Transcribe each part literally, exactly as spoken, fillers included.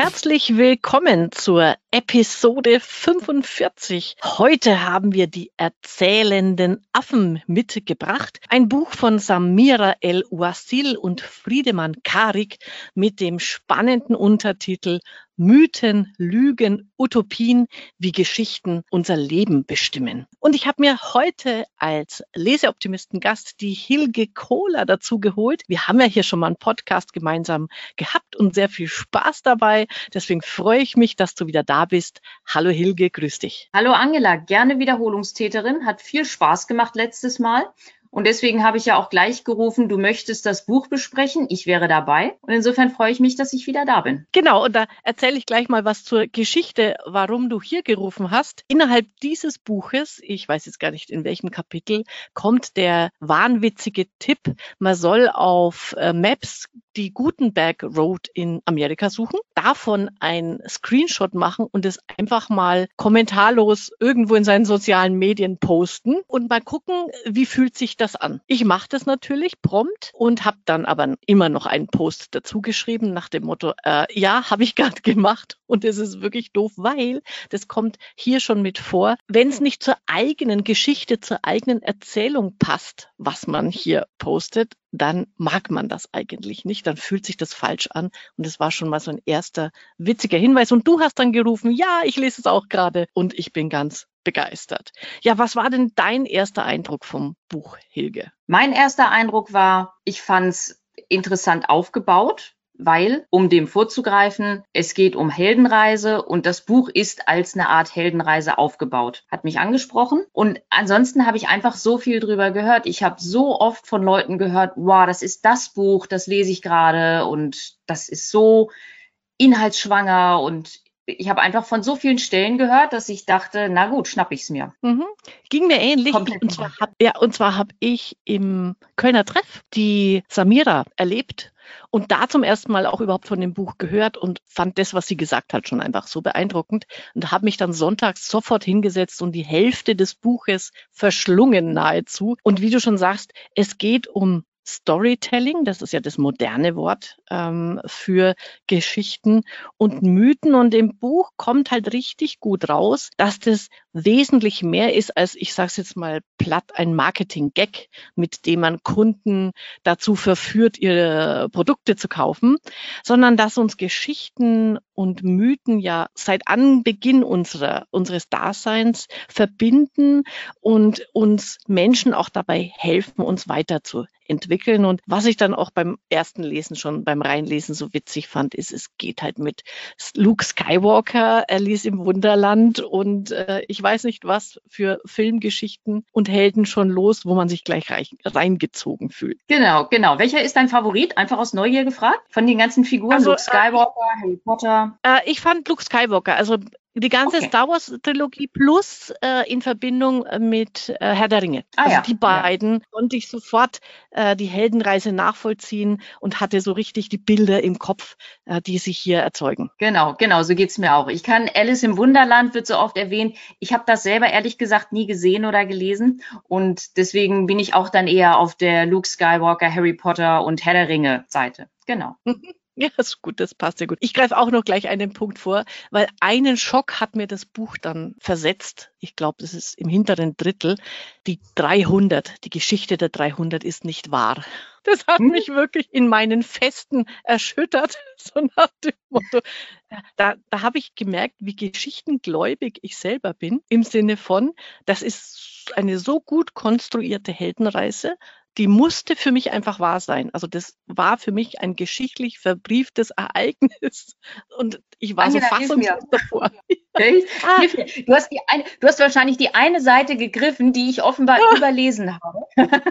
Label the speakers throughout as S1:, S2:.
S1: Herzlich willkommen zur Episode fünfundvierzig. Heute haben wir die erzählenden Affen mitgebracht. Ein Buch von Samira El-Ouasil und Friedemann Karik mit dem spannenden Untertitel Mythen, Lügen, Utopien, wie Geschichten unser Leben bestimmen. Und ich habe mir heute als Leseoptimisten-Gast die Hilge Kohler dazu geholt. Wir haben ja hier schon mal einen Podcast gemeinsam gehabt und sehr viel Spaß dabei. Deswegen freue ich mich, dass du wieder da bist. Hallo Hilge, grüß dich.
S2: Hallo Angela, gerne Wiederholungstäterin. Hat viel Spaß gemacht letztes Mal. Und deswegen habe ich ja auch gleich gerufen, du möchtest das Buch besprechen. Ich wäre dabei. Und insofern freue ich mich, dass ich wieder da bin.
S1: Genau, und da erzähle ich gleich mal was zur Geschichte, warum du hier gerufen hast. Innerhalb dieses Buches, ich weiß jetzt gar nicht in welchem Kapitel, kommt der wahnwitzige Tipp, man soll auf äh, Maps die Gutenberg Road in Amerika suchen, davon ein Screenshot machen und es einfach mal kommentarlos irgendwo in seinen sozialen Medien posten und mal gucken, wie fühlt sich das an. Ich mache das natürlich prompt und habe dann aber immer noch einen Post dazu geschrieben nach dem Motto, äh, ja, habe ich gerade gemacht und es ist wirklich doof, weil das kommt hier schon mit vor, wenn es nicht zur eigenen Geschichte, zur eigenen Erzählung passt, was man hier postet, dann mag man das eigentlich nicht, dann fühlt sich das falsch an und es war schon mal so ein erster witziger Hinweis und du hast dann gerufen, ja, ich lese es auch gerade und ich bin ganz begeistert. Ja, was war denn dein erster Eindruck vom Buch, Hilge?
S2: Mein erster Eindruck war, ich fand es interessant aufgebaut, weil, um dem vorzugreifen, es geht um Heldenreise und das Buch ist als eine Art Heldenreise aufgebaut. Hat mich angesprochen und ansonsten habe ich einfach so viel drüber gehört. Ich habe so oft von Leuten gehört, wow, das ist das Buch, das lese ich gerade und das ist so inhaltsschwanger und ich habe einfach von so vielen Stellen gehört, dass ich dachte, na gut, schnapp ich's mir.
S1: Mhm. Ging mir ähnlich.
S2: Komplett
S1: Und zwar habe ja, und zwar habe ich im Kölner Treff die Samira erlebt und da zum ersten Mal auch überhaupt von dem Buch gehört und fand das, was sie gesagt hat, schon einfach so beeindruckend und habe mich dann sonntags sofort hingesetzt und die Hälfte des Buches verschlungen nahezu. Und wie du schon sagst, es geht um Storytelling, das ist ja das moderne Wort ähm, für Geschichten und Mythen. Und im Buch kommt halt richtig gut raus, dass das wesentlich mehr ist als, ich sage es jetzt mal platt, ein Marketing-Gag, mit dem man Kunden dazu verführt, ihre Produkte zu kaufen, sondern dass uns Geschichten und Mythen ja seit Anbeginn unserer, unseres Daseins verbinden und uns Menschen auch dabei helfen, uns weiterzuentwickeln. Und was ich dann auch beim ersten Lesen schon, beim Reinlesen so witzig fand, ist, es geht halt mit Luke Skywalker, Alice im Wunderland und äh, ich weiß nicht was für Filmgeschichten und Helden schon los, wo man sich gleich rein, reingezogen fühlt.
S2: Genau, genau. Welcher ist dein Favorit? Einfach aus Neugier gefragt? Von den ganzen Figuren,
S1: Also,
S2: Luke Skywalker, äh, Harry Potter?
S1: Äh, ich fand Luke Skywalker, also die ganze
S2: Okay.
S1: Star Wars Trilogie plus äh, in Verbindung mit äh, Herr der Ringe.
S2: Ah,
S1: also
S2: ja.
S1: die beiden konnte ich sofort äh, die Heldenreise nachvollziehen und hatte so richtig die Bilder im Kopf, äh, die sich hier erzeugen.
S2: Genau, genau, so geht's mir auch. Ich kann Alice im Wunderland, wird so oft erwähnt. Ich habe das selber ehrlich gesagt nie gesehen oder gelesen und deswegen bin ich auch dann eher auf der Luke Skywalker, Harry Potter und Herr der Ringe Seite. Genau.
S1: Ja, ist gut, das passt sehr gut. Ich greife auch noch gleich einen Punkt vor, weil einen Schock hat mir das Buch dann versetzt. Ich glaube, das ist im hinteren Drittel. Die dreihundert, die Geschichte der dreihundert ist nicht wahr. Das hat
S2: Hm?
S1: mich wirklich in meinen Festen erschüttert, so nach dem Motto. Da, da habe ich gemerkt, wie geschichtengläubig ich selber bin, im Sinne von, das ist eine so gut konstruierte Heldenreise, die musste für mich einfach wahr sein. Also das war für mich ein geschichtlich verbrieftes Ereignis und ich war
S2: Angela,
S1: so
S2: hilf mir.
S1: fassungslos davor.
S2: Okay.
S1: Ah.
S2: Hilf mir. Du hast, die eine, du hast wahrscheinlich die eine Seite gegriffen, die ich offenbar
S1: Ja.
S2: überlesen habe.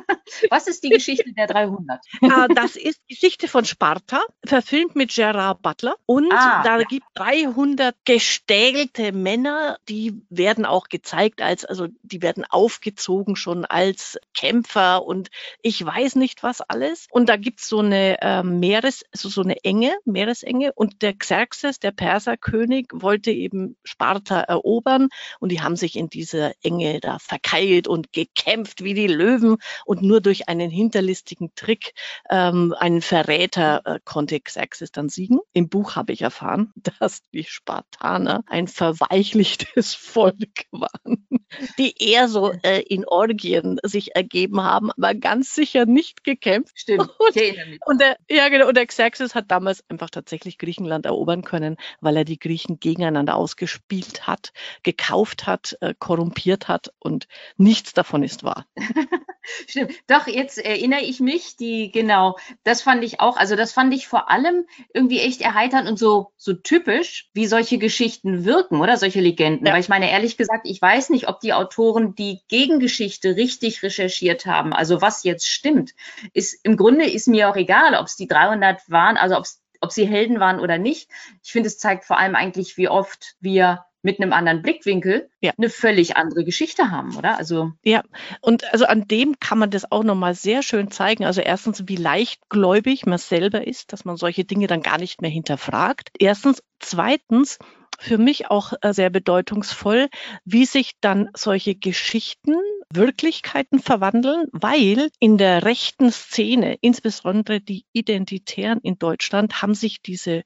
S2: Was ist die Geschichte der dreihundert?
S1: Ah, das ist Geschichte von Sparta, verfilmt mit Gerard Butler. Und
S2: Ah,
S1: da
S2: ja.
S1: gibt dreihundert gestählte Männer, die werden auch gezeigt als, also die werden aufgezogen schon als Kämpfer und ich weiß nicht was alles. Und da gibt's so eine äh, Meeres, also so eine Enge, Meeresenge. Und der Xerxes, der Perserkönig, wollte eben Sparta erobern. Und die haben sich in dieser Enge da verkeilt und gekämpft wie die Löwen. Und nur durch einen hinterlistigen Trick, ähm, einen Verräter, äh, konnte Xerxes dann siegen. Im Buch habe ich erfahren, dass die Spartaner ein verweichlichtes Volk waren, die eher so äh, in Orgien sich ergeben haben, aber ganz sicher nicht gekämpft.
S2: Stimmt.
S1: Und, und der, ja, genau, und der Xerxes hat damals einfach tatsächlich Griechenland erobern können, weil er die Griechen gegeneinander ausgespielt hat, gekauft hat, äh, korrumpiert hat und nichts davon ist wahr.
S2: Stimmt. Doch, jetzt erinnere ich mich, die, genau, das fand ich auch, also das fand ich vor allem irgendwie echt erheiternd und so, so typisch, wie solche Geschichten wirken, oder solche Legenden. Ja. Weil ich meine, ehrlich gesagt, ich weiß nicht, ob die Autoren die Gegengeschichte richtig recherchiert haben. Also was jetzt stimmt, ist, im Grunde ist mir auch egal, ob es die dreihundert waren, also ob's, ob sie Helden waren oder nicht. Ich finde, es zeigt vor allem eigentlich, wie oft wir mit einem anderen Blickwinkel ja. eine völlig andere Geschichte haben, oder? Also
S1: ja, und also an dem kann man das auch nochmal sehr schön zeigen. Also erstens, wie leichtgläubig man selber ist, dass man solche Dinge dann gar nicht mehr hinterfragt. Erstens. Zweitens, für mich auch sehr bedeutungsvoll, wie sich dann solche Geschichten, Wirklichkeiten verwandeln, weil in der rechten Szene, insbesondere die Identitären in Deutschland, haben sich diese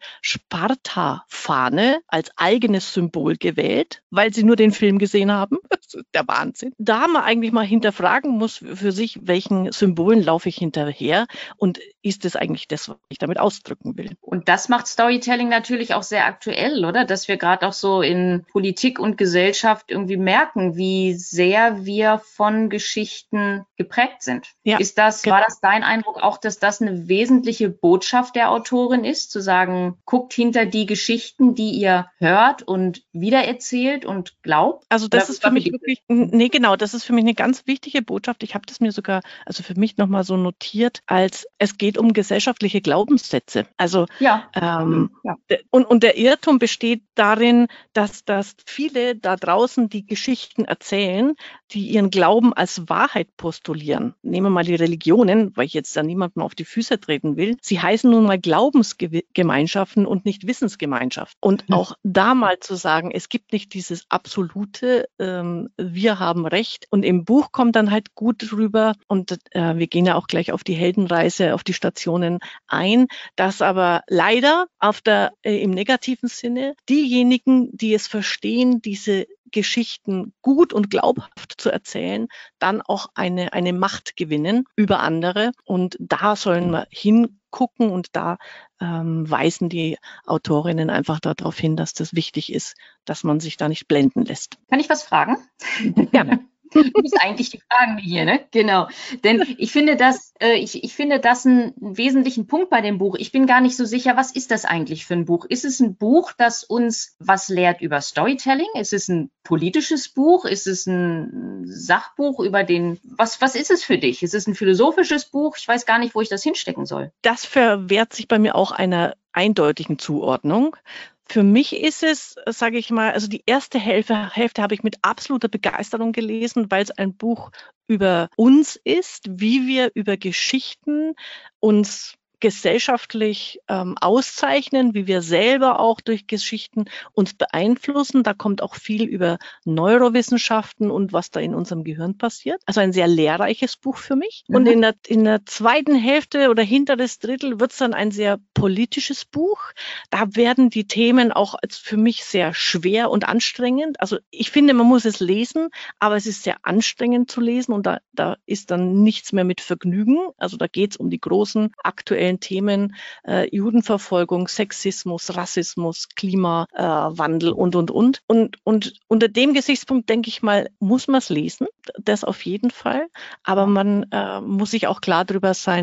S1: Sparta-Fahne als eigenes Symbol gewählt, weil sie nur den Film gesehen haben. Das ist der Wahnsinn. Da man eigentlich mal hinterfragen muss für sich, welchen Symbolen laufe ich hinterher und ist es eigentlich das, was ich damit ausdrücken will.
S2: Und das macht Storytelling natürlich auch sehr aktuell, oder? Dass wir gerade auch so in Politik und Gesellschaft irgendwie merken, wie sehr wir von Geschichten geprägt sind. Ja, ist das, genau. War das dein Eindruck auch, dass das eine wesentliche Botschaft der Autorin ist, zu sagen, guckt hinter die Geschichten, die ihr hört und wiedererzählt und glaubt?
S1: Also das Oder ist für mich wirklich, nee, genau, das ist für mich eine ganz wichtige Botschaft. Ich habe das mir sogar, also für mich nochmal so notiert, als es geht um gesellschaftliche Glaubenssätze. Also ja. Ähm, ja. Und, und der Irrtum besteht darin, dass, dass viele da draußen die Geschichten erzählen, die ihren Glauben als Wahrheit postulieren. Nehmen wir mal die Religionen, weil ich jetzt da niemandem auf die Füße treten will. Sie heißen nun mal Glaubensgemeinschaften und nicht Wissensgemeinschaften. Und auch da mal zu sagen, es gibt nicht dieses absolute, ähm, wir haben Recht. Und im Buch kommt dann halt gut rüber, und äh, wir gehen ja auch gleich auf die Heldenreise, auf die Stationen ein, dass aber leider auf der, äh, im negativen Sinne diejenigen, die es verstehen, diese Geschichten gut und glaubhaft zu erzählen, dann auch eine, eine Macht gewinnen über andere. Und da sollen wir hingucken, und da ähm, weisen die Autorinnen einfach darauf hin, dass das wichtig ist, dass man sich da nicht blenden lässt.
S2: Kann ich was fragen?
S1: Gerne.
S2: Du bist eigentlich die Fragen hier, ne? Genau. Denn ich finde das, äh, ich, ich finde das einen, einen wesentlichen Punkt bei dem Buch. Ich bin gar nicht so sicher, was ist das eigentlich für ein Buch? Ist es ein Buch, das uns was lehrt über Storytelling? Ist es ein politisches Buch? Ist es ein Sachbuch über den, was, was ist es für dich? Ist es ein philosophisches Buch? Ich weiß gar nicht, wo ich das hinstecken soll.
S1: Das verwehrt sich bei mir auch einer eindeutigen Zuordnung. Für mich ist es, sage ich mal, also die erste Hälfte, Hälfte habe ich mit absoluter Begeisterung gelesen, weil es ein Buch über uns ist, wie wir über Geschichten uns gesellschaftlich ähm, auszeichnen, wie wir selber auch durch Geschichten uns beeinflussen. Da kommt auch viel über Neurowissenschaften und was da in unserem Gehirn passiert. Also ein sehr lehrreiches Buch für mich. Mhm. Und in der, in der zweiten Hälfte oder hinteres Drittel wird es dann ein sehr politisches Buch. Da werden die Themen auch als für mich sehr schwer und anstrengend. Also ich finde, man muss es lesen, aber es ist sehr anstrengend zu lesen, und da, da ist dann nichts mehr mit Vergnügen. Also da geht es um die großen aktuellen Themen, äh, Judenverfolgung, Sexismus, Rassismus, Klimawandel äh, und, und, und. Und, und unter dem Gesichtspunkt, denke ich mal, muss man es lesen, das auf jeden Fall. Aber man äh, muss sich auch klar darüber sein,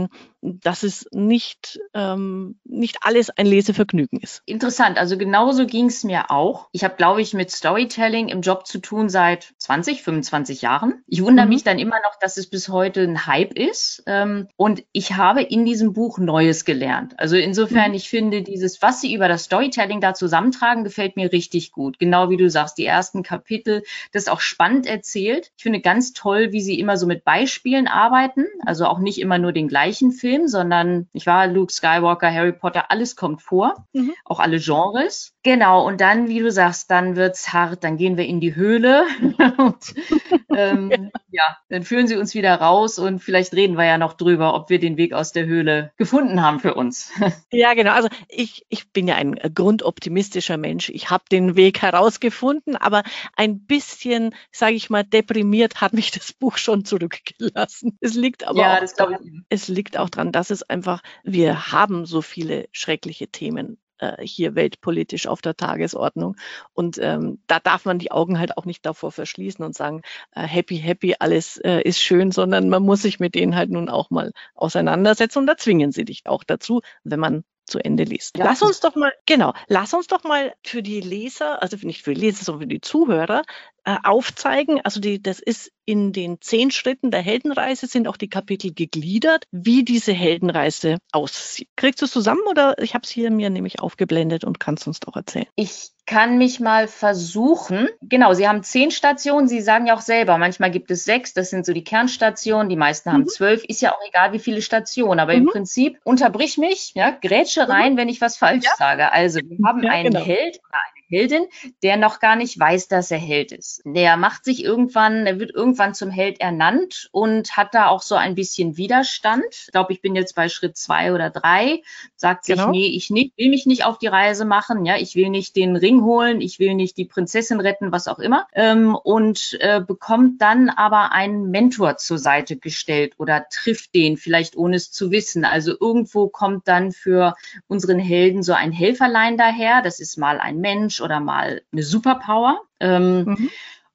S1: dass es nicht, ähm, nicht alles ein Lesevergnügen ist.
S2: Interessant, also genauso ging es mir auch. Ich habe, glaube ich, mit Storytelling im Job zu tun seit zwanzig, fünfundzwanzig Jahren. Ich wundere
S1: Mhm.
S2: mich dann immer noch, dass es bis heute ein Hype ist. Ähm, und ich habe in diesem Buch Neues gelernt. Also insofern,
S1: Mhm.
S2: ich finde, dieses, was Sie über das Storytelling da zusammentragen, gefällt mir richtig gut. Genau wie du sagst, die ersten Kapitel, das ist auch spannend erzählt. Ich finde ganz toll, wie Sie immer so mit Beispielen arbeiten. Also auch nicht immer nur den gleichen Film, sondern, ich war Luke Skywalker, Harry Potter, alles kommt vor.
S1: Mhm.
S2: Auch alle Genres. Genau, und dann, wie du sagst, dann wird's hart, dann gehen wir in die Höhle und ähm, ja, dann führen sie uns wieder raus und vielleicht reden wir ja noch drüber, ob wir den Weg aus der Höhle gefunden haben für uns.
S1: Ja, genau. Also ich, ich bin ja ein grundoptimistischer Mensch. Ich habe den Weg herausgefunden, aber ein bisschen, sage ich mal, deprimiert hat mich das Buch schon zurückgelassen. Es liegt aber
S2: Ja,
S1: auch
S2: das glaube
S1: daran,
S2: ich.
S1: es liegt auch daran, dass es einfach, wir haben so viele schreckliche Themen äh, hier weltpolitisch auf der Tagesordnung. Und ähm, da darf man die Augen halt auch nicht davor verschließen und sagen, äh, happy, happy, alles äh, ist schön, sondern man muss sich mit denen halt nun auch mal auseinandersetzen und da zwingen sie dich auch dazu, wenn man zu Ende liest.
S2: Ja,
S1: Lass
S2: das
S1: uns doch mal, genau, lass uns doch mal für die Leser, also nicht für die Leser, sondern für die Zuhörer, äh, aufzeigen. Also die, das ist in den zehn Schritten der Heldenreise sind auch die Kapitel gegliedert, wie diese Heldenreise aussieht. Kriegst du es zusammen oder ich habe es hier mir nämlich aufgeblendet und kannst uns doch erzählen.
S2: Ich kann mich mal versuchen. Genau, Sie haben zehn Stationen. Sie sagen ja auch selber, manchmal gibt es sechs. Das sind so die Kernstationen. Die meisten haben
S1: Mhm.
S2: zwölf. Ist ja auch egal, wie viele Stationen. Aber im
S1: Mhm.
S2: Prinzip unterbrich mich, ja, grätsche rein, wenn ich was falsch
S1: Ja.
S2: sage. Also, wir haben
S1: Ja,
S2: einen
S1: genau.
S2: Held oder eine Heldin, der noch gar nicht weiß, dass er Held ist. Der macht sich irgendwann, der wird irgendwann zum Held ernannt und hat da auch so ein bisschen Widerstand. Ich glaube, ich bin jetzt bei Schritt zwei oder drei. Sagt sich,
S1: Genau.
S2: nee, ich nicht, will mich nicht auf die Reise machen. Ja, ich will nicht den Ring holen, ich will nicht die Prinzessin retten, was auch immer. Ähm, und äh, bekommt dann aber einen Mentor zur Seite gestellt oder trifft den, vielleicht ohne es zu wissen. Also irgendwo kommt dann für unseren Helden so ein Helferlein daher. Das ist mal ein Mensch oder mal eine Superpower. Ähm,
S1: Mhm.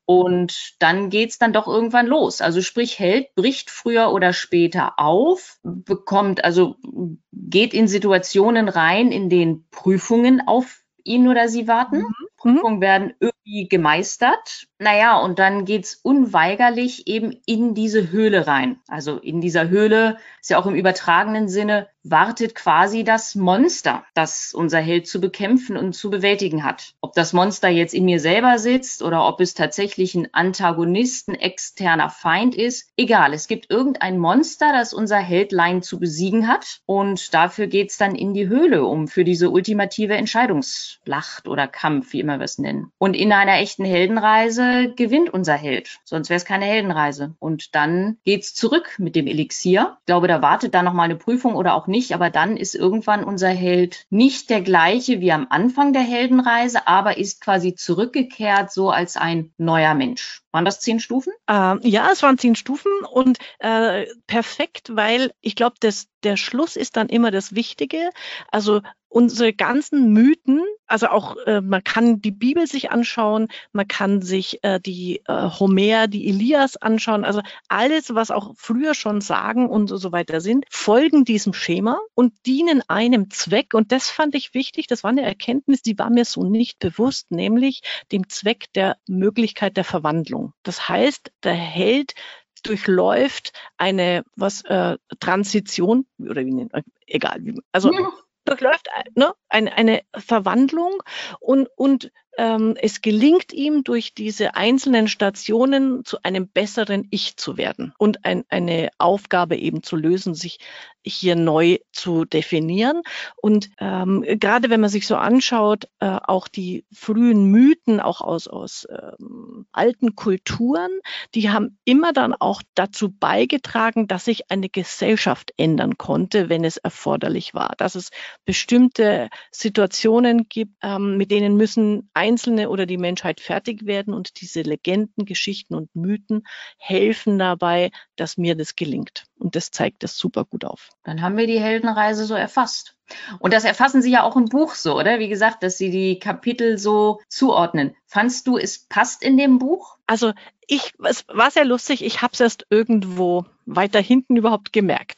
S2: Und dann geht's dann doch irgendwann los. Also sprich, Held bricht früher oder später auf, bekommt, also geht in Situationen rein, in denen Prüfungen auf ihn oder sie warten.
S1: Mhm.
S2: Prüfungen werden irgendwie gemeistert. Naja, und dann geht's unweigerlich eben in diese Höhle rein. Also in dieser Höhle, ist ja auch im übertragenen Sinne, wartet quasi das Monster, das unser Held zu bekämpfen und zu bewältigen hat. Ob das Monster jetzt in mir selber sitzt oder ob es tatsächlich ein Antagonist, ein externer Feind ist, egal. Es gibt irgendein Monster, das unser Heldlein zu besiegen hat. Und dafür geht's dann in die Höhle, um für diese ultimative Entscheidungsschlacht oder Kampf, wie immer wir es nennen. Und in einer echten Heldenreise gewinnt unser Held. Sonst wäre es keine Heldenreise. Und dann geht's zurück mit dem Elixier. Ich glaube, da wartet dann nochmal eine Prüfung oder auch nicht. Aber dann ist irgendwann unser Held nicht der gleiche wie am Anfang der Heldenreise, aber ist quasi zurückgekehrt so als ein neuer Mensch. Waren das zehn Stufen?
S1: Ähm, ja, es waren zehn Stufen und äh, perfekt, weil ich glaube, der Schluss ist dann immer das Wichtige. Also unsere ganzen Mythen, also auch äh, man kann die Bibel sich anschauen, man kann sich äh, die äh, Homer, die Elias anschauen, also alles, was auch früher schon Sagen und so weiter sind, folgen diesem Schema und dienen einem Zweck. Und das fand ich wichtig, das war eine Erkenntnis, die war mir so nicht bewusst, nämlich dem Zweck der Möglichkeit der Verwandlung. Das heißt, der Held durchläuft eine was äh, Transition oder wie nennt man, egal wie, also
S2: Ja.
S1: durchläuft ne, eine, eine Verwandlung und und ähm, es gelingt ihm durch diese einzelnen Stationen zu einem besseren Ich zu werden und ein, eine Aufgabe eben zu lösen, sich hier neu zu definieren. Und ähm, gerade wenn man sich so anschaut, äh, auch die frühen Mythen, auch aus, aus ähm, alten Kulturen, die haben immer dann auch dazu beigetragen, dass sich eine Gesellschaft ändern konnte, wenn es erforderlich war. Dass es bestimmte Situationen gibt, ähm, mit denen müssen Einzelne oder die Menschheit fertig werden. Und diese Legenden, Geschichten und Mythen helfen dabei, dass mir das gelingt. Und das zeigt das super gut auf.
S2: Dann haben wir die Heldenreise so erfasst. Und das erfassen Sie ja auch im Buch so, oder? Wie gesagt, dass Sie die Kapitel so zuordnen. Fandst du, es passt in dem Buch?
S1: Also ich, es war sehr lustig, ich habe es erst irgendwo weiter hinten überhaupt gemerkt.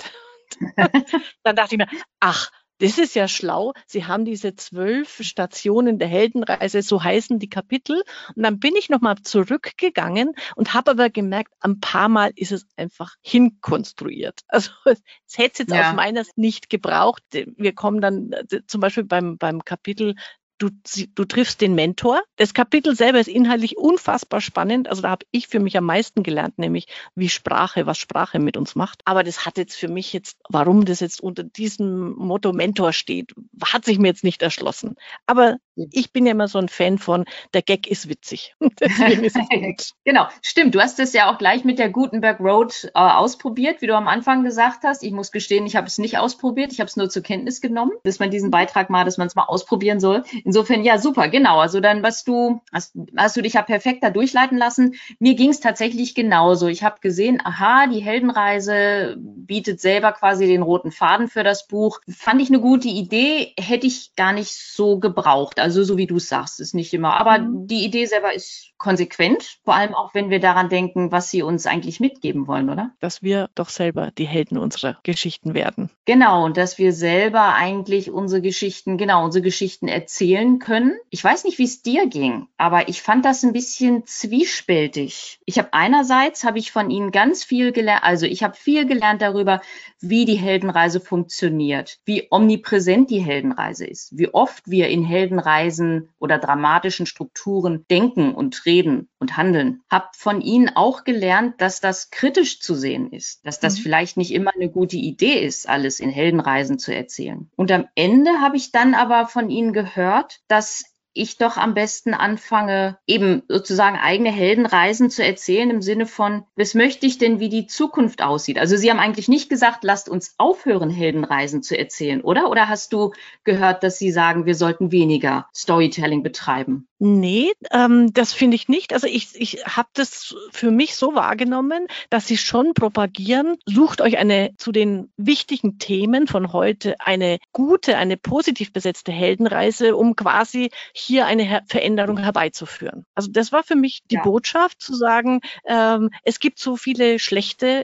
S1: Dann dachte ich mir, ach, das ist ja schlau. Sie haben diese zwölf Stationen der Heldenreise, so heißen die Kapitel. Und dann bin ich nochmal zurückgegangen und habe aber gemerkt, ein paar Mal ist es einfach hinkonstruiert. Also es hätte es jetzt
S2: Ja.
S1: aus meiner Sicht nicht gebraucht. Wir kommen dann äh, zum Beispiel beim, beim Kapitel, Du, du triffst den Mentor. Das Kapitel selber ist inhaltlich unfassbar spannend. Also da habe ich für mich am meisten gelernt, nämlich wie Sprache, was Sprache mit uns macht. Aber das hat jetzt für mich jetzt, warum das jetzt unter diesem Motto Mentor steht, hat sich mir jetzt nicht erschlossen. Aber ich bin ja immer so ein Fan von, der Gag ist witzig. Deswegen ist es gut.
S2: Genau, stimmt. Du hast es ja auch gleich mit der Gutenberg Road äh, ausprobiert, wie du am Anfang gesagt hast. Ich muss gestehen, ich habe es nicht ausprobiert. Ich habe es nur zur Kenntnis genommen, dass man diesen Beitrag mal, dass man es mal ausprobieren soll. Insofern, ja, super, genau. Also dann, was du, hast, hast du dich ja perfekt da durchleiten lassen. Mir ging es tatsächlich genauso. Ich habe gesehen, aha, die Heldenreise bietet selber quasi den roten Faden für das Buch. Fand ich eine gute Idee, hätte ich gar nicht so gebraucht. Also so wie du es sagst, ist nicht immer. Aber mhm. die Idee selber ist konsequent, vor allem auch, wenn wir daran denken, was sie uns eigentlich mitgeben wollen, oder?
S1: Dass wir doch selber die Helden unserer Geschichten werden.
S2: Genau, und dass wir selber eigentlich unsere Geschichten, genau, unsere Geschichten erzählen können. Ich weiß nicht, wie es dir ging, aber ich fand das ein bisschen zwiespältig. Ich habe einerseits, habe ich von Ihnen ganz viel gelernt, also ich habe viel gelernt darüber, wie die Heldenreise funktioniert, wie omnipräsent die Heldenreise ist, wie oft wir in Heldenreisen oder dramatischen Strukturen denken und reden und handeln. Hab von Ihnen auch gelernt, dass das kritisch zu sehen ist, dass das mhm. vielleicht nicht immer eine gute Idee ist, alles in Heldenreisen zu erzählen. Und am Ende habe ich dann aber von Ihnen gehört, dass ich doch am besten anfange, eben sozusagen eigene Heldenreisen zu erzählen im Sinne von, was möchte ich denn, wie die Zukunft aussieht? Also Sie haben eigentlich nicht gesagt, lasst uns aufhören, Heldenreisen zu erzählen, oder? Oder hast du gehört, dass Sie sagen, wir sollten weniger Storytelling betreiben?
S1: Nee, ähm, das finde ich nicht. Also ich, ich habe das für mich so wahrgenommen, dass sie schon propagieren, sucht euch eine zu den wichtigen Themen von heute eine gute, eine positiv besetzte Heldenreise, um quasi hier eine Her- Veränderung herbeizuführen. Also das war für mich die
S2: Ja.
S1: Botschaft, zu sagen, ähm, es gibt so viele schlechte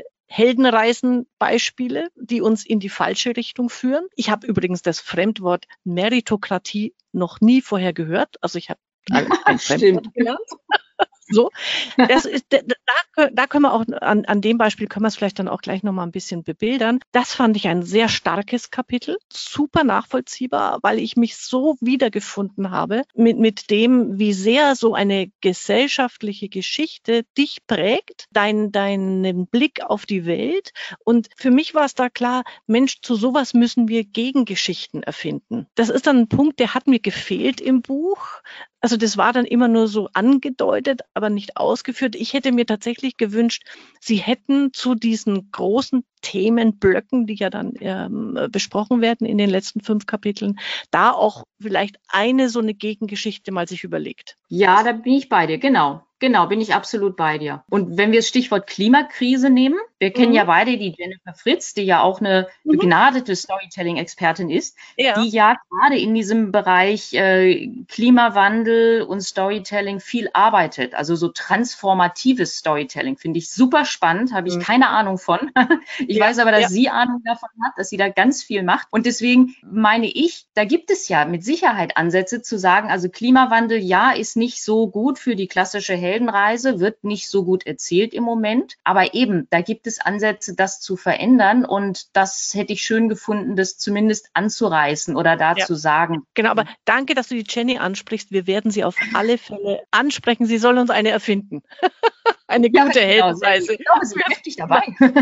S1: Heldenreisen-Beispiele, die uns in die falsche Richtung führen. Ich habe übrigens das Fremdwort Meritokratie noch nie vorher gehört. Also ich habe ein Fremdwort gelernt. So, das ist, da, da können wir auch an, an dem Beispiel können wir es vielleicht dann auch gleich nochmal ein bisschen bebildern. Das fand ich ein sehr starkes Kapitel, super nachvollziehbar, weil ich mich so wiedergefunden habe mit, mit dem, wie sehr so eine gesellschaftliche Geschichte dich prägt, dein, deinen Blick auf die Welt. Und für mich war es da klar, Mensch, zu sowas müssen wir Gegengeschichten erfinden. Das ist dann ein Punkt, der hat mir gefehlt im Buch. Also das war dann immer nur so angedeutet, aber nicht ausgeführt. Ich hätte mir tatsächlich gewünscht, Sie hätten zu diesen großen Themenblöcken, die ja dann ähm, besprochen werden in den letzten fünf Kapiteln, da auch vielleicht eine so eine Gegengeschichte mal sich überlegt.
S2: Ja, da bin ich bei dir, genau. Genau, bin ich absolut bei dir. Und wenn wir das Stichwort Klimakrise nehmen, wir kennen mhm. ja beide die Jennifer Fritz, die ja auch eine mhm. begnadete Storytelling-Expertin ist, ja. die ja gerade in diesem Bereich äh, Klimawandel und Storytelling viel arbeitet. Also so transformatives Storytelling finde ich super spannend, habe ich mhm. keine Ahnung von. Ich ja, weiß aber, dass ja. sie Ahnung davon hat, dass sie da ganz viel macht. Und deswegen meine ich, da gibt es ja mit Sicherheit Ansätze zu sagen, also Klimawandel, ja, ist nicht so gut für die klassische Heldenreise, wird nicht so gut erzählt im Moment. Aber eben, da gibt es Ansätze, das zu verändern. Und das hätte ich schön gefunden, das zumindest anzureißen oder da ja. zu sagen.
S1: Genau, aber danke, dass du die Jenny ansprichst. Wir werden sie auf alle Fälle ansprechen. Sie soll uns eine erfinden. Eine
S2: ja,
S1: gute
S2: genau,
S1: Heldenreise.
S2: Ich glaube, sie ist richtig dabei.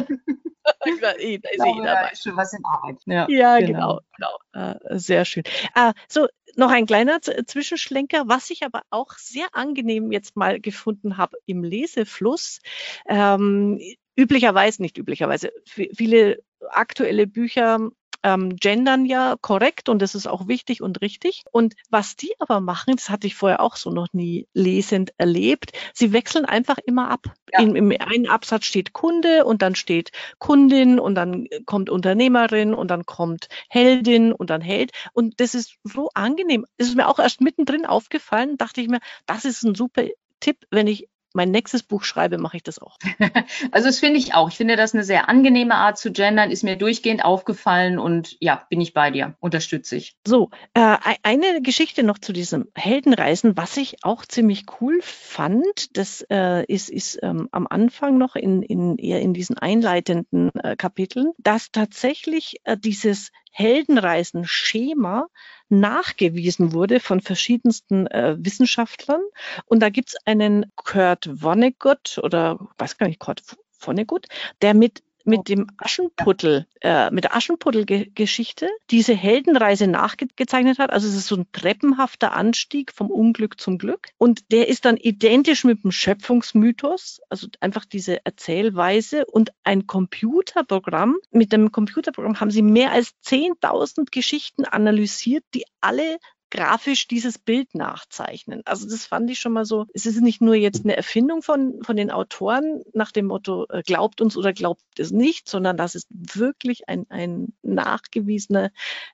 S1: Ich glaube,
S2: ich glaube, da ist schon was in Arbeit.
S1: Ja, ja genau. genau, genau. Äh, sehr schön. Äh, so, noch ein kleiner Z- Zwischenschlenker, was ich aber auch sehr angenehm jetzt mal gefunden habe im Lesefluss. Ähm, üblicherweise, nicht üblicherweise, f- viele aktuelle Bücher ähm, gendern ja korrekt und das ist auch wichtig und richtig. Und was die aber machen, das hatte ich vorher auch so noch nie lesend erlebt, sie wechseln einfach immer ab. Ja. In, Im einen Absatz steht Kunde und dann steht Kundin und dann kommt Unternehmerin und dann kommt Heldin und dann Held. Und das ist so angenehm. Es ist mir auch erst mittendrin aufgefallen, dachte ich mir, das ist ein super Tipp, wenn ich mein nächstes Buch schreibe, mache ich das auch.
S2: Also das finde ich auch. Ich finde das eine sehr angenehme Art zu gendern, ist mir durchgehend aufgefallen und ja, bin ich bei dir, unterstütze ich.
S1: So, äh, eine Geschichte noch zu diesem Heldenreisen, was ich auch ziemlich cool fand, das äh, ist, ist ähm, am Anfang noch in, in eher in diesen einleitenden äh, Kapiteln, dass tatsächlich äh, dieses Heldenreisen-Schema nachgewiesen wurde von verschiedensten äh, Wissenschaftlern. Und da gibt's einen Kurt Vonnegut oder weiß gar nicht, Kurt Vonnegut, der mit mit dem Aschenputtel, äh, mit der Aschenputtel-Geschichte diese Heldenreise nachgezeichnet hat. Also es ist so ein treppenhafter Anstieg vom Unglück zum Glück. Und der ist dann identisch mit dem Schöpfungsmythos, also einfach diese Erzählweise und ein Computerprogramm. Mit dem Computerprogramm haben sie mehr als zehntausend Geschichten analysiert, die alle grafisch dieses Bild nachzeichnen. Also das fand ich schon mal so, es ist nicht nur jetzt eine Erfindung von, von den Autoren nach dem Motto, äh, glaubt uns oder glaubt es nicht, sondern das ist wirklich ein, ein nachgewiesener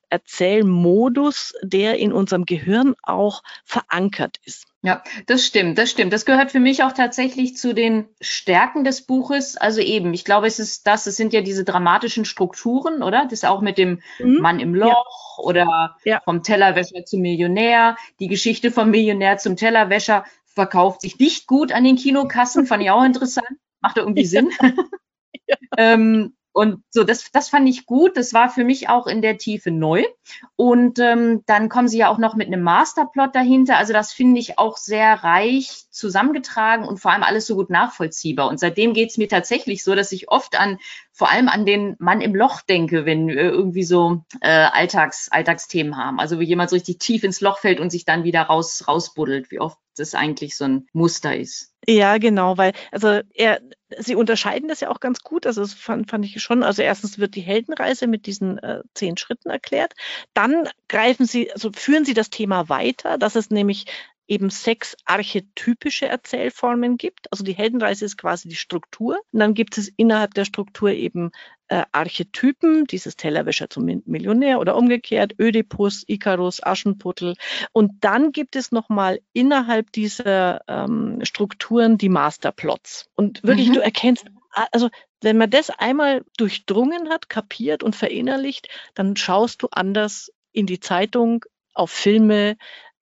S1: Erzählmodus, der in unserem Gehirn auch verankert ist.
S2: Ja, das stimmt, das stimmt. Das gehört für mich auch tatsächlich zu den Stärken des Buches. Also eben, ich glaube, es ist das, es sind ja diese dramatischen Strukturen, oder? Das auch mit dem mhm. Mann im Loch ja. oder ja. vom Tellerwäscher zum Millionär. Die Geschichte vom Millionär zum Tellerwäscher verkauft sich nicht gut an den Kinokassen, fand ich auch interessant. Macht irgendwie Sinn. Ja. ähm, Und so, das, das fand ich gut. Das war für mich auch in der Tiefe neu. Und ähm, dann kommen sie ja auch noch mit einem Masterplot dahinter. Also das finde ich auch sehr reich zusammengetragen und vor allem alles so gut nachvollziehbar. Und seitdem geht es mir tatsächlich so, dass ich oft an, vor allem an den Mann im Loch denke, wenn wir irgendwie so äh, Alltags, Alltagsthemen haben. Also wie jemand so richtig tief ins Loch fällt und sich dann wieder raus, rausbuddelt, wie oft das eigentlich so ein Muster ist.
S1: Ja, genau, weil, also er, sie unterscheiden das ja auch ganz gut, also das fand, fand ich schon, also erstens wird die Heldenreise mit diesen äh, zehn Schritten erklärt, dann greifen sie, also führen sie das Thema weiter, dass es nämlich eben sechs archetypische Erzählformen gibt. Also die Heldenreise ist quasi die Struktur. Und dann gibt es innerhalb der Struktur eben äh, Archetypen, dieses Tellerwäscher zum Millionär oder umgekehrt, Ödipus, Ikarus, Aschenputtel. Und dann gibt es nochmal innerhalb dieser ähm, Strukturen die Masterplots. Und wirklich, mhm. du erkennst, also wenn man das einmal durchdrungen hat, kapiert und verinnerlicht, dann schaust du anders in die Zeitung, auf Filme,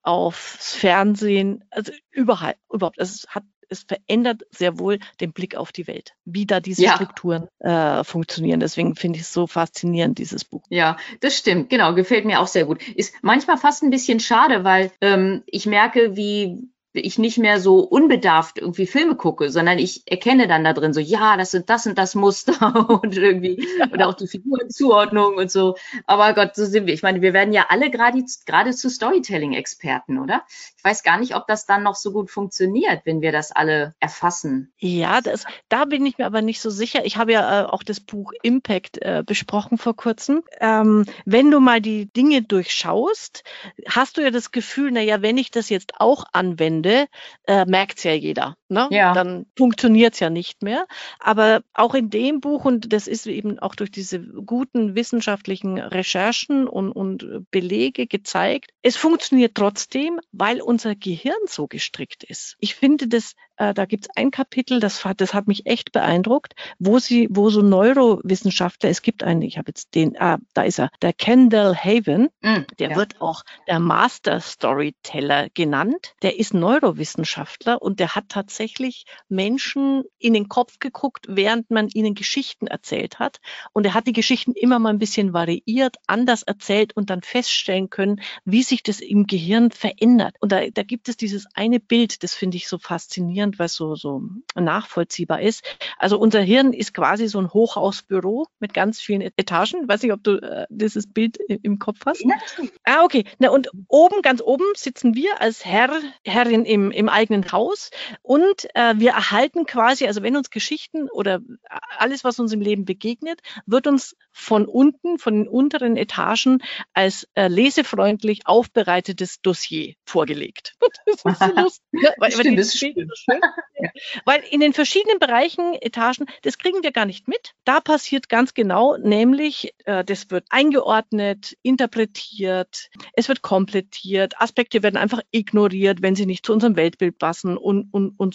S1: aufs Fernsehen, also überall, überhaupt. Also es hat, es verändert sehr wohl den Blick auf die Welt, wie da diese ja. Strukturen äh, funktionieren. Deswegen finde ich es so faszinierend, dieses Buch.
S2: Ja, das stimmt, genau, gefällt mir auch sehr gut. Ist manchmal fast ein bisschen schade, weil ähm, ich merke, wie ich nicht mehr so unbedarft irgendwie Filme gucke, sondern ich erkenne dann da drin so, ja, das sind das und das Muster und irgendwie, ja. oder auch die Figurenzuordnung und so. Aber Gott, so sind wir. Ich meine, wir werden ja alle gerade gerade zu Storytelling-Experten, oder? Ich weiß gar nicht, ob das dann noch so gut funktioniert, wenn wir das alle erfassen.
S1: Ja, das, da bin ich mir aber nicht so sicher. Ich habe ja äh, auch das Buch Impact äh, besprochen vor kurzem. Ähm, wenn du mal die Dinge durchschaust, hast du ja das Gefühl, na ja, wenn ich das jetzt auch anwende, Äh, merkt es ja jeder. Ne?
S2: Ja.
S1: Dann funktioniert es ja nicht mehr. Aber auch in dem Buch, und das ist eben auch durch diese guten wissenschaftlichen Recherchen und, und Belege gezeigt, es funktioniert trotzdem, weil unser Gehirn so gestrickt ist. Ich finde, das, äh, da gibt es ein Kapitel, das, das hat mich echt beeindruckt, wo sie, wo so Neurowissenschaftler, es gibt einen, ich habe jetzt den, ah, da ist er, der Kendall Haven, mm, der ja. wird auch der Master Storyteller genannt. Der ist Neurowissenschaftler und der hat tatsächlich Menschen in den Kopf geguckt, während man ihnen Geschichten erzählt hat. Und er hat die Geschichten immer mal ein bisschen variiert, anders erzählt und dann feststellen können, wie sich das im Gehirn verändert. Und da, da gibt es dieses eine Bild, das finde ich so faszinierend, weil es so, so nachvollziehbar ist. Also unser Hirn ist quasi so ein Hochhausbüro mit ganz vielen Etagen. Ich weiß nicht, ob du äh, dieses Bild im Kopf hast.
S2: Ja.
S1: Ah, okay. Na, und oben, ganz oben sitzen wir als Herr, Herrin im, im eigenen Haus und äh, wir erhalten quasi, also wenn uns Geschichten oder alles, was uns im Leben begegnet, wird uns von unten, von den unteren Etagen als äh, lesefreundlich aufbereitetes Dossier vorgelegt. Das ist so lustig. Ja, weil,
S2: stimmt,
S1: weil,
S2: das stimmt.
S1: So schön, ja. Weil in den verschiedenen Bereichen, Etagen, das kriegen wir gar nicht mit. Da passiert ganz genau, nämlich äh, das wird eingeordnet, interpretiert, es wird komplettiert, Aspekte werden einfach ignoriert, wenn sie nicht zu unserem Weltbild passen und, und, und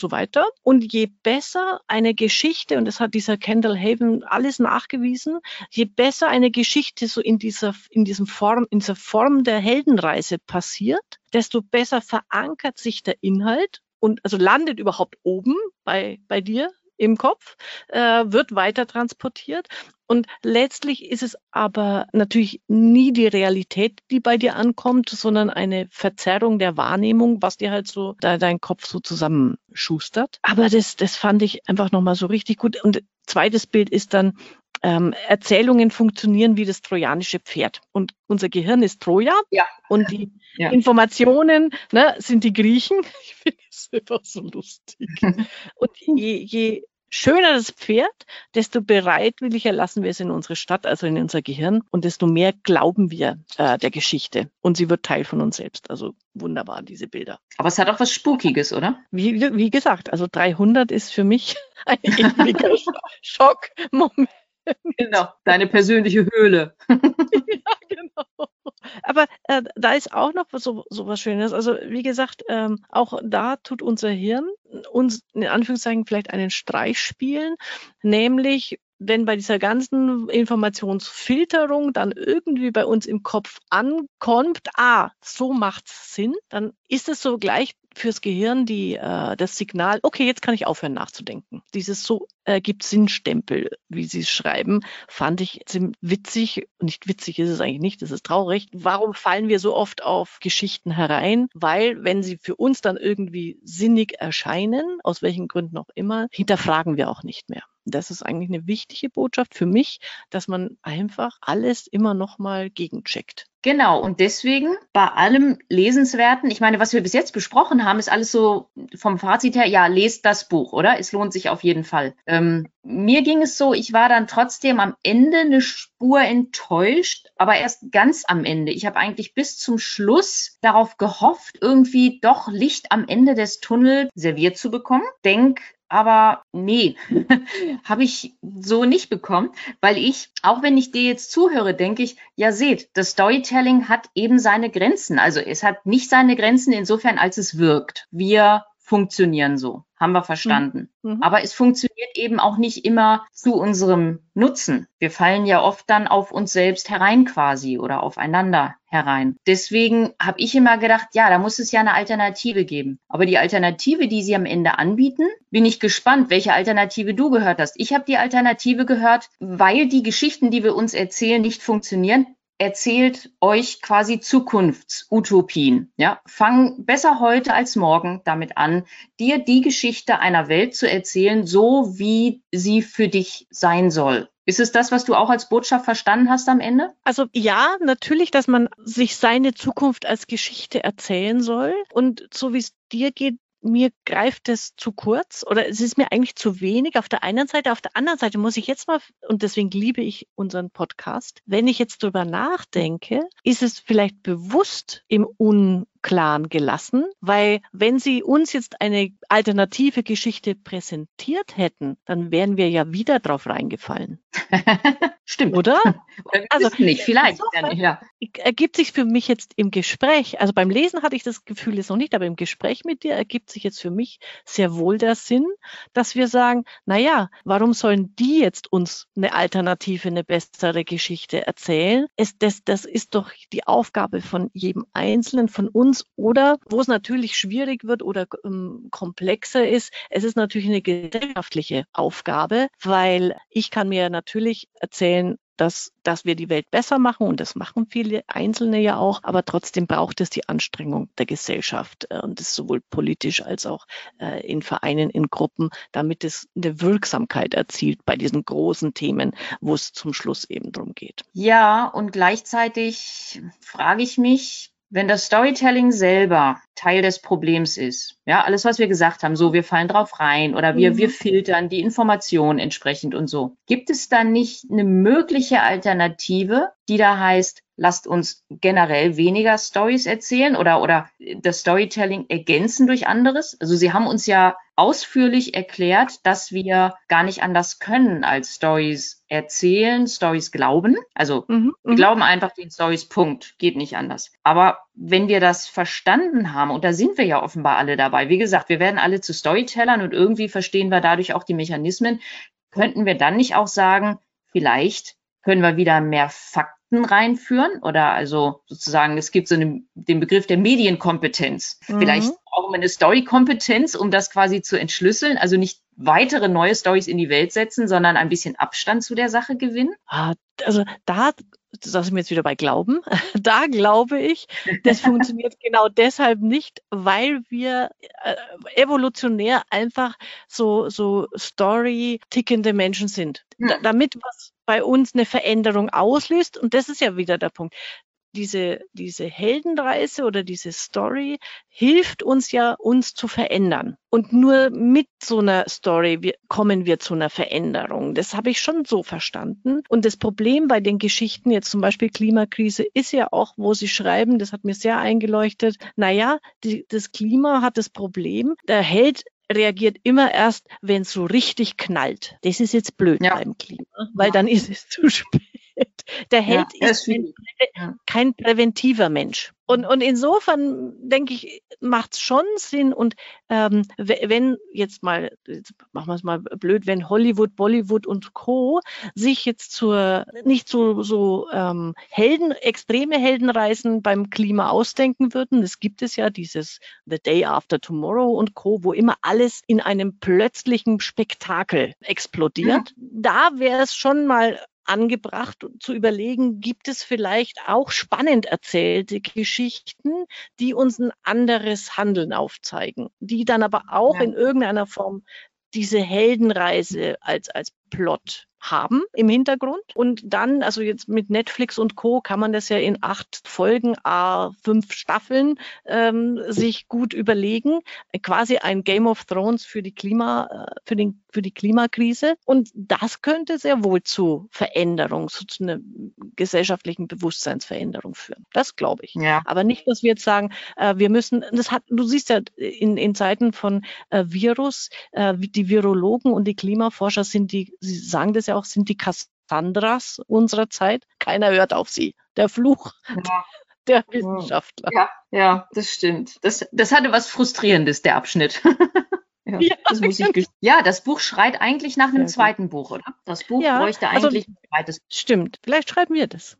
S1: so weiter. Und je besser eine Geschichte, und das hat dieser Kendall Haven alles nachgewiesen, je besser eine Geschichte so in dieser, in diesem Form, in dieser Form der Heldenreise passiert, desto besser verankert sich der Inhalt und also landet überhaupt oben bei, bei dir im Kopf, äh, wird weiter transportiert. Und letztlich ist es aber natürlich nie die Realität, die bei dir ankommt, sondern eine Verzerrung der Wahrnehmung, was dir halt so de- dein Kopf so zusammenschustert. Aber das, das fand ich einfach nochmal so richtig gut. Und zweites Bild ist dann, ähm, Erzählungen funktionieren wie das trojanische Pferd. Und unser Gehirn ist Troja
S2: Ja.
S1: und die
S2: Ja.
S1: Informationen, ne, sind die Griechen. Ich finde es einfach so lustig. Und je, je schöner das Pferd, desto bereitwilliger lassen wir es in unsere Stadt, also in unser Gehirn, und desto mehr glauben wir äh, der Geschichte. Und sie wird Teil von uns selbst. Also wunderbar, diese Bilder.
S2: Aber es hat auch was Spukiges, oder?
S1: Wie, wie gesagt, also dreihundert ist für mich ein ewiger Schockmoment.
S2: Genau, deine persönliche Höhle.
S1: Ja, genau. Aber äh, da ist auch noch so, so was Schönes. Also wie gesagt, ähm, auch da tut unser Hirn uns in Anführungszeichen vielleicht einen Streich spielen, nämlich wenn bei dieser ganzen Informationsfilterung dann irgendwie bei uns im Kopf ankommt, ah, so macht's Sinn, dann ist es so gleich fürs Gehirn die, äh, das Signal, okay, jetzt kann ich aufhören nachzudenken. Dieses so äh, gibt Sinnstempel, wie sie es schreiben, fand ich ziemlich witzig. Nicht witzig ist es eigentlich nicht, das ist traurig. Warum fallen wir so oft auf Geschichten herein? Weil, wenn sie für uns dann irgendwie sinnig erscheinen, aus welchen Gründen auch immer, hinterfragen wir auch nicht mehr. Das ist eigentlich eine wichtige Botschaft für mich, dass man einfach alles immer noch mal gegencheckt.
S2: Genau, und deswegen bei allem Lesenswerten, ich meine, was wir bis jetzt besprochen haben, ist alles so vom Fazit her, ja, lest das Buch, oder? Es lohnt sich auf jeden Fall. Ähm, mir ging es so, ich war dann trotzdem am Ende eine Spur enttäuscht, aber erst ganz am Ende. Ich habe eigentlich bis zum Schluss darauf gehofft, irgendwie doch Licht am Ende des Tunnels serviert zu bekommen. Denk Aber nee, habe ich so nicht bekommen, weil ich, auch wenn ich dir jetzt zuhöre, denke ich, ja seht, das Storytelling hat eben seine Grenzen. Also es hat nicht seine Grenzen insofern, als es wirkt. Wir funktionieren so, haben wir verstanden.
S1: Mhm.
S2: Aber es funktioniert eben auch nicht immer zu unserem Nutzen. Wir fallen ja oft dann auf uns selbst herein quasi oder aufeinander herein. Deswegen habe ich immer gedacht, ja, da muss es ja eine Alternative geben. Aber die Alternative, die sie am Ende anbieten, bin ich gespannt, welche Alternative du gehört hast. Ich habe die Alternative gehört, weil die Geschichten, die wir uns erzählen, nicht funktionieren, erzählt euch quasi Zukunftsutopien. Ja, fang besser heute als morgen damit an, dir die Geschichte einer Welt zu erzählen, so wie sie für dich sein soll. Ist es das, was du auch als Botschaft verstanden hast am Ende?
S1: Also ja, natürlich, dass man sich seine Zukunft als Geschichte erzählen soll. Und so wie es dir geht, mir greift es zu kurz oder es ist mir eigentlich zu wenig auf der einen Seite. Auf der anderen Seite muss ich jetzt mal, und deswegen liebe ich unseren Podcast, wenn ich jetzt drüber nachdenke, ist es vielleicht bewusst im Unklaren gelassen, weil wenn sie uns jetzt eine alternative Geschichte präsentiert hätten, dann wären wir ja wieder drauf reingefallen.
S2: Stimmt.
S1: Oder?
S2: Oder wir also wissen nicht, vielleicht. Dann, ja.
S1: Ergibt sich für mich jetzt im Gespräch, also beim Lesen hatte ich das Gefühl jetzt noch nicht, aber im Gespräch mit dir ergibt sich jetzt für mich sehr wohl der Sinn, dass wir sagen, na ja, warum sollen die jetzt uns eine Alternative, eine bessere Geschichte erzählen? Es, das, das ist doch die Aufgabe von jedem Einzelnen von uns oder wo es natürlich schwierig wird oder ähm, komplexer ist, es ist natürlich eine gesellschaftliche Aufgabe, weil ich kann mir natürlich erzählen, dass, dass wir die Welt besser machen und das machen viele Einzelne ja auch, aber trotzdem braucht es die Anstrengung der Gesellschaft äh, und das sowohl politisch als auch äh, in Vereinen, in Gruppen, damit es eine Wirksamkeit erzielt bei diesen großen Themen, wo es zum Schluss eben drum geht.
S2: Ja, und gleichzeitig frage ich mich, wenn das Storytelling selber Teil des Problems ist, ja, alles, was wir gesagt haben, so, wir fallen drauf rein oder wir, mhm. wir filtern die Informationen entsprechend und so. Gibt es dann nicht eine mögliche Alternative, die da heißt, lasst uns generell weniger Stories erzählen oder, oder das Storytelling ergänzen durch anderes. Also Sie haben uns ja ausführlich erklärt, dass wir gar nicht anders können als Stories erzählen, Stories glauben. Also
S1: Mhm,
S2: wir
S1: mhm.
S2: glauben einfach den Stories, Punkt, geht nicht anders. Aber wenn wir das verstanden haben, und da sind wir ja offenbar alle dabei, wie gesagt, wir werden alle zu Storytellern und irgendwie verstehen wir dadurch auch die Mechanismen, könnten wir dann nicht auch sagen, vielleicht können wir wieder mehr Fakten reinführen oder also sozusagen, es gibt so einen, den Begriff der Medienkompetenz.
S1: Mhm.
S2: Vielleicht brauchen wir eine Story-Kompetenz, um das quasi zu entschlüsseln, also nicht weitere neue Stories in die Welt setzen, sondern ein bisschen Abstand zu der Sache gewinnen.
S1: Ah, also da, da sind wir jetzt wieder bei Glauben, da glaube ich, das funktioniert genau deshalb nicht, weil wir äh, evolutionär einfach so, so Story-tickende Menschen sind. Da, damit was bei uns eine Veränderung auslöst, und das ist ja wieder der Punkt. Diese, diese Heldenreise oder diese Story hilft uns ja, uns zu verändern. Und nur mit so einer Story wir, kommen wir zu einer Veränderung. Das habe ich schon so verstanden. Und das Problem bei den Geschichten, jetzt zum Beispiel Klimakrise, ist ja auch, wo sie schreiben, das hat mir sehr eingeleuchtet, naja, die, das Klima hat das Problem, der Held reagiert immer erst, wenn es so richtig knallt. Das ist jetzt blöd
S2: Ja.
S1: beim Klima, weil dann ist es zu spät. Der Held
S2: Ja,
S1: ist
S2: ist
S1: kein,
S2: ja.
S1: kein präventiver Mensch. Und, und insofern, denke ich, macht es schon Sinn. Und ähm, wenn jetzt mal, jetzt machen wir es mal blöd, wenn Hollywood, Bollywood und Co. sich jetzt zur nicht so, so ähm, Helden, extreme Heldenreisen beim Klima ausdenken würden, es gibt es ja dieses The Day After Tomorrow und Co., wo immer alles in einem plötzlichen Spektakel explodiert. Mhm. Da wäre es schon mal angebracht zu überlegen, gibt es vielleicht auch spannend erzählte Geschichten, die uns ein anderes Handeln aufzeigen, die dann aber auch ja. in irgendeiner Form diese Heldenreise als, als Plot haben im Hintergrund. Und dann, also jetzt mit Netflix und Co. kann man das ja in acht Folgen, a fünf Staffeln ähm, sich gut überlegen. Quasi ein Game of Thrones für die Klima, für den, für die Klimakrise. Und das könnte sehr wohl zu Veränderung, zu, zu einer gesellschaftlichen Bewusstseinsveränderung führen. Das glaube ich.
S2: Ja.
S1: Aber nicht, dass wir jetzt sagen, äh, wir müssen, das hat, du siehst ja in, in Zeiten von äh, Virus, äh, die Virologen und die Klimaforscher sind die, sie sagen das ja auch, sind die Cassandras unserer Zeit. Keiner hört auf sie. Der Fluch
S2: ja.
S1: der Wissenschaftler.
S2: Ja, ja, das stimmt. Das, das hatte was Frustrierendes, der Abschnitt. ja, ja, das muss ich ja, das Buch schreit eigentlich nach einem ja, zweiten Buch, oder? Das Buch ja, bräuchte eigentlich also, ein zweites.
S1: Stimmt. Vielleicht schreiben wir das.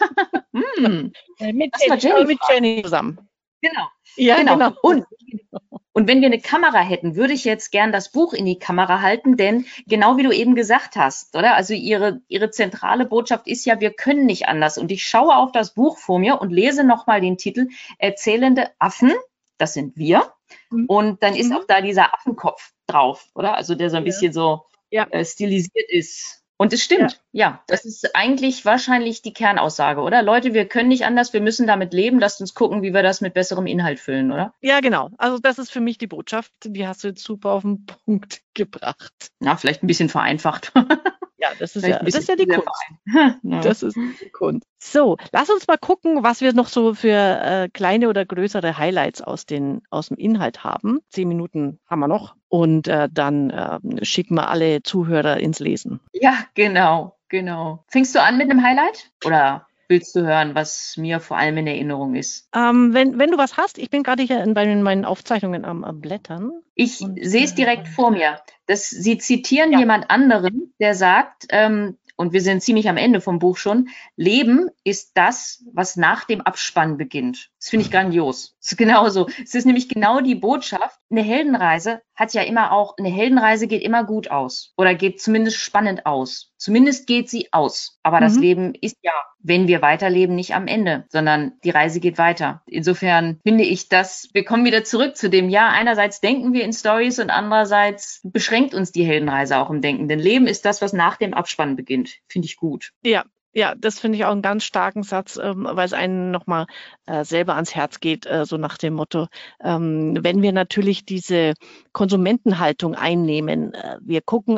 S2: hm.
S1: mit,
S2: das war
S1: Jenny, mit Jenny zusammen.
S2: Genau.
S1: Ja, genau.
S2: genau. Und, und wenn wir eine Kamera hätten, würde ich jetzt gern das Buch in die Kamera halten, denn genau wie du eben gesagt hast, oder? Also ihre, ihre zentrale Botschaft ist ja, wir können nicht anders. Und ich schaue auf das Buch vor mir und lese nochmal den Titel Erzählende Affen, das sind wir. Mhm. Und dann ist mhm. auch da dieser Affenkopf drauf, oder? Also der so ein ja. bisschen so ja. äh, stilisiert ist. Und es stimmt, ja. ja, das ist eigentlich wahrscheinlich die Kernaussage, oder? Leute, wir können nicht anders, wir müssen damit leben, lasst uns gucken, wie wir das mit besserem Inhalt füllen, oder?
S1: Ja, genau. Also das ist für mich die Botschaft, die hast du jetzt super auf den Punkt gebracht.
S2: Ja, vielleicht ein bisschen vereinfacht.
S1: Ja, das ist, ja, das ist ja die Kunst. Ja. Das ist die Kunst. So, lass uns mal gucken, was wir noch so für äh, kleine oder größere Highlights aus, den, aus dem Inhalt haben. Zehn Minuten haben wir noch und äh, dann äh, schicken wir alle Zuhörer ins Lesen.
S2: Ja, genau, genau. Fängst du an mit einem Highlight oder willst du hören, was mir vor allem in Erinnerung ist?
S1: Ähm, wenn, wenn du was hast, ich bin gerade hier in, bei meinen Aufzeichnungen am, am Blättern.
S2: Ich sehe es direkt vor mir. Das, Sie zitieren ja. jemand anderen, der sagt, ähm, und wir sind ziemlich am Ende vom Buch schon, Leben ist das, was nach dem Abspann beginnt. Das finde ich grandios. Das ist genauso. Es ist nämlich genau die Botschaft. Eine Heldenreise hat ja immer auch, eine Heldenreise geht immer gut aus oder geht zumindest spannend aus. Zumindest geht sie aus. Aber mhm. das Leben ist ja, wenn wir weiterleben, nicht am Ende, sondern die Reise geht weiter. Insofern finde ich das, wir kommen wieder zurück zu dem, ja, einerseits denken wir in Stories und andererseits beschränkt uns die Heldenreise auch im Denken. Denn Leben ist das, was nach dem Abspann beginnt. Finde ich gut.
S1: Ja. Ja, das finde ich auch einen ganz starken Satz, ähm, weil es einen nochmal äh, selber ans Herz geht, äh, so nach dem Motto, ähm, wenn wir natürlich diese Konsumentenhaltung einnehmen, äh, wir gucken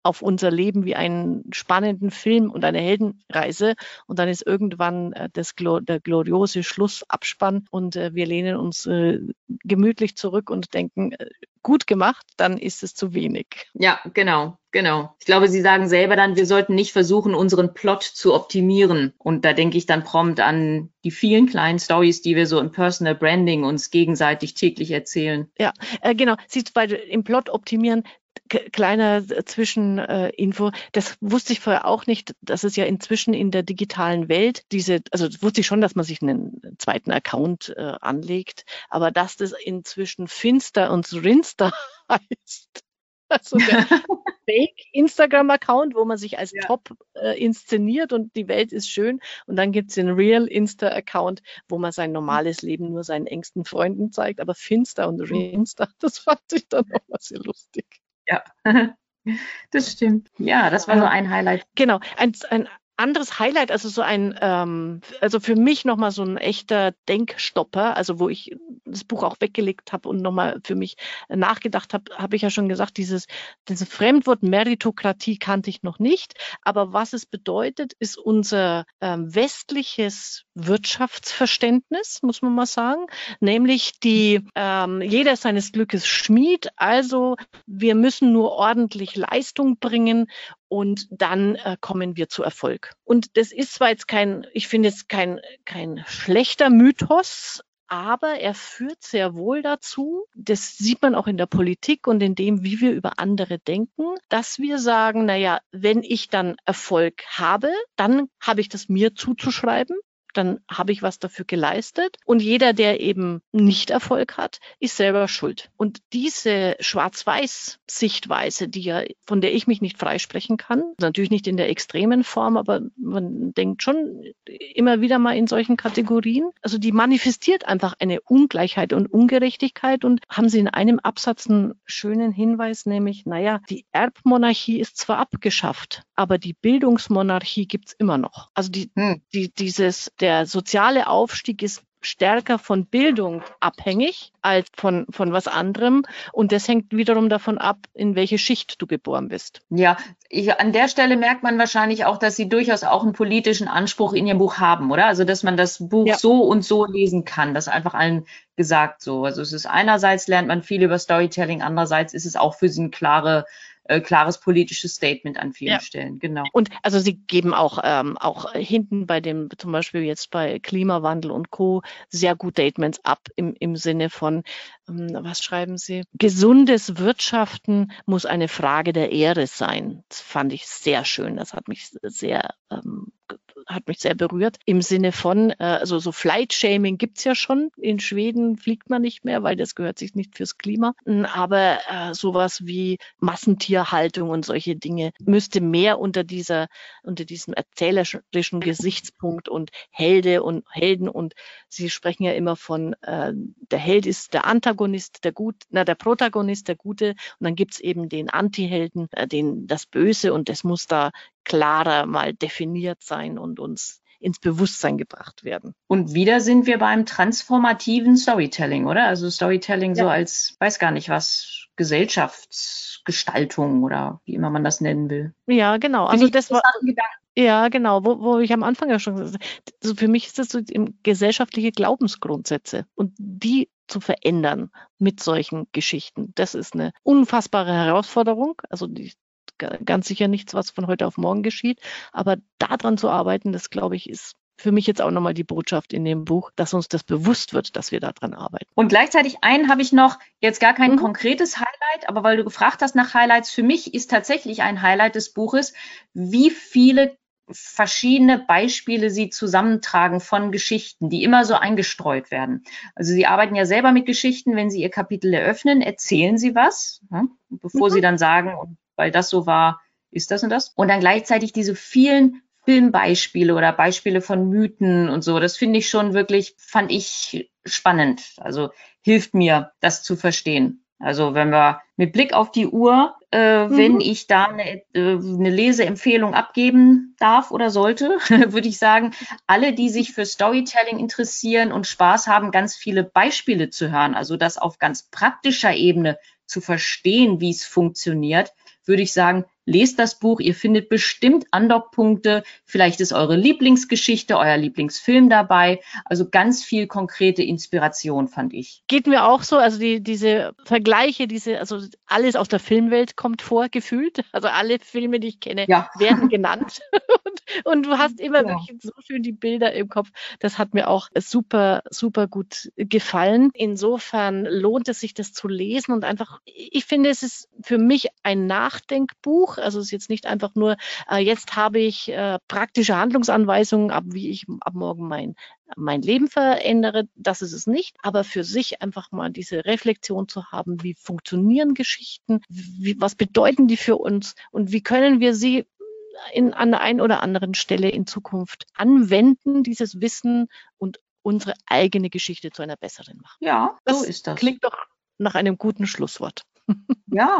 S1: auf unser Leben wie einen spannenden Film und eine Heldenreise. Und dann ist irgendwann äh, das, der gloriose Schlussabspann und äh, wir lehnen uns äh, gemütlich zurück und denken, äh, gut gemacht, dann ist es zu wenig.
S2: Ja, genau, genau. Ich glaube, Sie sagen selber dann, wir sollten nicht versuchen, unseren Plot zu optimieren. Und da denke ich dann prompt an die vielen kleinen Storys, die wir so im Personal Branding uns gegenseitig täglich erzählen.
S1: Ja, äh, genau. Siehst du, weil im Plot optimieren, kleiner Zwischeninfo, das wusste ich vorher auch nicht, dass es ja inzwischen in der digitalen Welt diese, also wusste ich schon, dass man sich einen zweiten Account äh, anlegt, aber dass das inzwischen Finster und Rinster heißt. Also der Fake-Instagram-Account, wo man sich als ja. Top äh, inszeniert und die Welt ist schön. Und dann gibt es den Real-Insta-Account, wo man sein normales Leben nur seinen engsten Freunden zeigt. Aber Finster und Rinster, das fand ich dann auch mal sehr lustig.
S2: Ja, das stimmt. Ja, das war so ein Highlight.
S1: Genau, ein, ein anderes Highlight, also so ein, ähm, also für mich nochmal so ein echter Denkstopper, also wo ich das Buch auch weggelegt habe und nochmal für mich nachgedacht habe, habe ich ja schon gesagt, dieses, dieses Fremdwort Meritokratie kannte ich noch nicht, aber was es bedeutet, ist unser ähm, westliches Wirtschaftsverständnis, muss man mal sagen, nämlich die, ähm, jeder ist seines Glückes Schmied, also wir müssen nur ordentlich Leistung bringen und dann äh, kommen wir zu Erfolg. Und das ist zwar jetzt kein, ich finde es kein, kein schlechter Mythos, aber er führt sehr wohl dazu, das sieht man auch in der Politik und in dem, wie wir über andere denken, dass wir sagen, naja, wenn ich dann Erfolg habe, dann habe ich das mir zuzuschreiben. Dann habe ich was dafür geleistet. Und jeder, der eben nicht Erfolg hat, ist selber schuld. Und diese Schwarz-Weiß-Sichtweise, die ja, von der ich mich nicht freisprechen kann, natürlich nicht in der extremen Form, aber man denkt schon immer wieder mal in solchen Kategorien. Also die manifestiert einfach eine Ungleichheit und Ungerechtigkeit und haben sie in einem Absatz einen schönen Hinweis, nämlich, naja, die Erbmonarchie ist zwar abgeschafft, aber die Bildungsmonarchie gibt's immer noch. Also die, hm. die, dieses, der soziale Aufstieg ist stärker von Bildung abhängig als von, von was anderem. Und das hängt wiederum davon ab, in welche Schicht du geboren bist.
S2: Ja, ich, an der Stelle merkt man wahrscheinlich auch, dass Sie durchaus auch einen politischen Anspruch in Ihrem Buch haben, oder? Also, dass man das Buch ja. so und so lesen kann. Das ist einfach allen gesagt so. Also, es ist einerseits lernt man viel über Storytelling, andererseits ist es auch für Sie ein klare Äh, klares politisches Statement an vielen ja. Stellen, genau.
S1: Und also Sie geben auch ähm, auch hinten bei dem, zum Beispiel jetzt bei Klimawandel und Co. sehr gute Statements ab im, im Sinne von, ähm, was schreiben Sie? Gesundes Wirtschaften muss eine Frage der Ehre sein. Das fand ich sehr schön. Das hat mich sehr ähm, hat mich sehr berührt. Im Sinne von, äh, also so Flight-Shaming gibt's ja schon. In Schweden fliegt man nicht mehr, weil das gehört sich nicht fürs Klima. Aber äh, sowas wie Massentierhaltung und solche Dinge müsste mehr unter dieser, unter diesem erzählerischen Gesichtspunkt und Helde und Helden und Sie sprechen ja immer von, äh, der Held ist der Antagonist, der Gut, na, der Protagonist, der Gute und dann gibt's eben den Antihelden, äh, den, das Böse und das muss da klarer mal definiert sein und uns ins Bewusstsein gebracht werden.
S2: Und wieder sind wir beim transformativen Storytelling, oder? Also Storytelling ja. so als, weiß gar nicht was, Gesellschaftsgestaltung oder wie immer man das nennen will.
S1: Ja, genau. Also das war, ja, genau, wo, wo ich am Anfang ja schon gesagt habe, also für mich ist das so gesellschaftliche Glaubensgrundsätze und die zu verändern mit solchen Geschichten. Das ist eine unfassbare Herausforderung. Also die ganz sicher nichts, was von heute auf morgen geschieht. Aber daran zu arbeiten, das glaube ich, ist für mich jetzt auch nochmal die Botschaft in dem Buch, dass uns das bewusst wird, dass wir daran arbeiten.
S2: Und gleichzeitig einen habe ich noch, jetzt gar kein mhm. konkretes Highlight, aber weil du gefragt hast nach Highlights, für mich ist tatsächlich ein Highlight des Buches, wie viele verschiedene Beispiele Sie zusammentragen von Geschichten, die immer so eingestreut werden. Also Sie arbeiten ja selber mit Geschichten, wenn Sie Ihr Kapitel eröffnen, erzählen Sie was, ja, bevor mhm. Sie dann sagen, weil das so war, ist das und das. Und dann gleichzeitig diese vielen Filmbeispiele oder Beispiele von Mythen und so. Das finde ich schon wirklich, fand ich spannend. Also hilft mir, das zu verstehen. Also wenn wir mit Blick auf die Uhr, äh, mhm. wenn ich da eine, äh, eine Leseempfehlung abgeben darf oder sollte, würde ich sagen, alle, die sich für Storytelling interessieren und Spaß haben, ganz viele Beispiele zu hören, also das auf ganz praktischer Ebene zu verstehen, wie es funktioniert, würde ich sagen, lest das Buch, ihr findet bestimmt Andockpunkte, vielleicht ist eure Lieblingsgeschichte, euer Lieblingsfilm dabei, also ganz viel konkrete Inspiration, fand ich.
S1: Geht mir auch so, also die, diese Vergleiche, diese, also alles aus der Filmwelt kommt vor, gefühlt, also alle Filme, die ich kenne, ja. werden genannt und, und du hast immer ja. wirklich so schön die Bilder im Kopf, das hat mir auch super, super gut gefallen. Insofern lohnt es sich, das zu lesen und einfach, ich finde, es ist für mich ein Nachdenkbuch, also es ist jetzt nicht einfach nur, äh, jetzt habe ich äh, praktische Handlungsanweisungen, ab wie ich ab morgen mein, mein Leben verändere, das ist es nicht, aber für sich einfach mal diese Reflexion zu haben, wie funktionieren Geschichten, wie, was bedeuten die für uns und wie können wir sie in, an der einen oder anderen Stelle in Zukunft anwenden, dieses Wissen und unsere eigene Geschichte zu einer besseren machen.
S2: Ja, so das ist das.
S1: Klingt doch nach einem guten Schlusswort.
S2: Ja.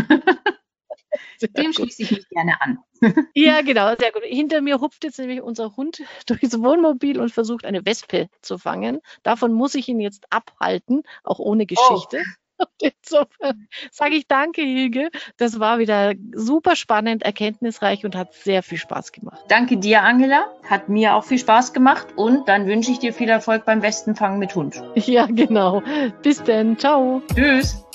S2: Dem schließe ich mich gerne an.
S1: Ja, genau, sehr gut. Hinter mir hupft jetzt nämlich unser Hund durchs Wohnmobil und versucht, eine Wespe zu fangen. Davon muss ich ihn jetzt abhalten, auch ohne Geschichte. Oh. Insofern sage ich danke, Hilge. Das war wieder super spannend, erkenntnisreich und hat sehr viel Spaß gemacht.
S2: Danke dir, Angela. Hat mir auch viel Spaß gemacht und dann wünsche ich dir viel Erfolg beim Wespenfangen mit Hund.
S1: Ja, genau. Bis dann. Ciao.
S2: Tschüss.